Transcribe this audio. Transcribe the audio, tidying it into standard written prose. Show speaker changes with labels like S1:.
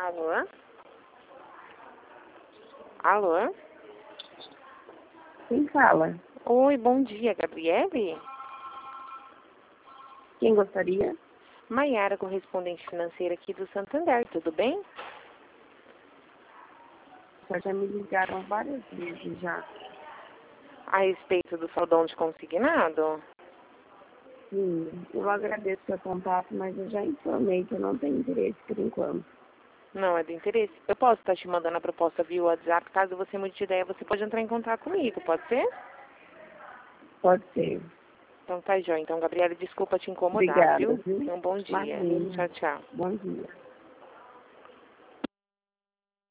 S1: Alô? Alô?
S2: Quem fala?
S1: Oi, bom dia, Gabriele?
S2: Quem gostaria?
S1: Maiara, correspondente financeira aqui do Santander, tudo bem?
S2: Já me ligaram várias vezes já.
S1: A respeito do saldão de consignado?
S2: Sim, eu agradeço o seu contato, mas eu já informei que eu não tenho interesse por enquanto.
S1: Não é do interesse? Eu posso estar te mandando a proposta via WhatsApp, caso você mude de ideia, você pode entrar em contato comigo, pode ser?
S2: Pode ser.
S1: Então tá, joia. Então, Gabriela, desculpa te incomodar,
S2: Obrigada,
S1: viu?
S2: viu?
S1: Tenha um bom dia.
S2: Imagina.
S1: Tchau, tchau.
S2: Bom dia.